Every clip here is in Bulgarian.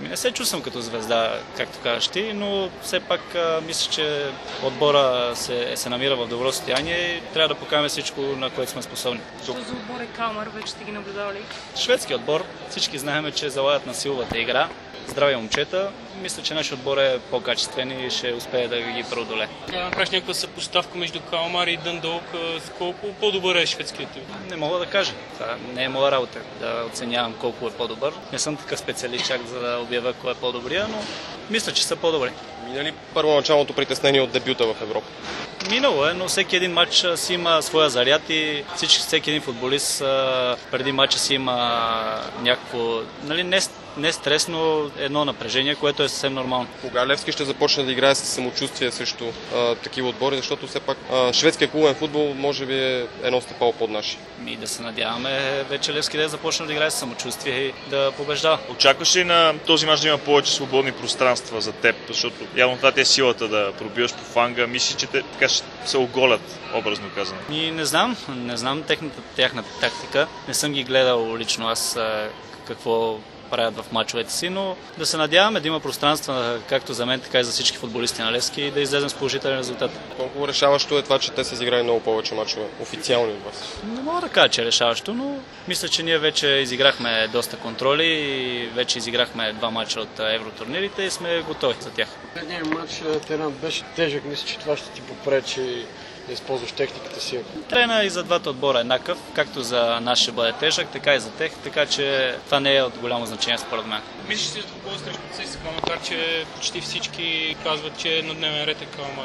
Не се чувствам като звезда, както кажеш ти, но все пак мисля, че отбора се намира в добро състояние и трябва да покажем всичко, на което сме способни. Този отбор е Калмар, вече сте ги наблюдавали? Шведски отбор, всички знаем, че залагат на силовата игра. Здрави момчета, мисля, че нашия отбор е по-качествен и ще успее да ги преодолее. Да направиш някаква съпоставка между Калмар и Дъндалк, колко по-добър е шведският тим? Не мога да кажа. Това не е моя работа да оценявам колко е по-добър. Не съм такъв специалист чак за да обявя кой е по-добрия, но мисля, че са по-добри. Мина ли първоначалното притеснение от дебюта в Европа? Минало е, но всеки един матч си има своя заряд и всеки един футболист преди матча си има някакво, не стрес, но едно напрежение, което е съвсем нормално. Кога Левски ще започне да играе с самочувствие срещу такива отбори, защото все пак шведския клубен футбол може би е едно стъпало под наши. И да се надяваме вече Левски да започне да играе с самочувствие и да побеждава. Очакваш ли на този мач да има повече свободни пространства за теб, защото явно това ти е силата да пробиваш по фланга, мислиш, че те така ще се оголят, образно казано? И не знам тяхната тактика, не съм ги гледал лично аз какво правят в мачовете си, но да се надяваме да има пространство както за мен, така и за всички футболисти на Левски и да излезем с положителен резултат. Колко решаващо е това, че те са изиграли много повече мачове официални от вас? Не мога да кажа, че е решаващо, но мисля, че ние вече изиграхме доста контроли и вече изиграхме 2 мача от евротурнирите и сме готови за тях. Предният матч теренът беше тежък, мисля, че това ще ти попречи да използваш техниката си. Трена и за двата отбора е еднакъв, както за нас ще бъде тежък, така и за тех, така че това не е от голямо значение според мен. Мислиш ли за какво срещу ЦСКА, макар че почти всички казват, че на дневен ред е Калмар?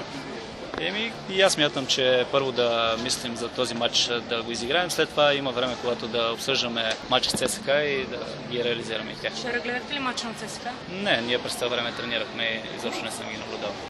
И аз мятам, че първо да мислим за този матч да го изиграем, след това има време, когато да обсъждаме матча с ЦСКА и да ги реализираме и тях. Ще гледате ли матча на ЦСКА? Не, ние през това време тренирахме и изобщо не съм ги наблюдал.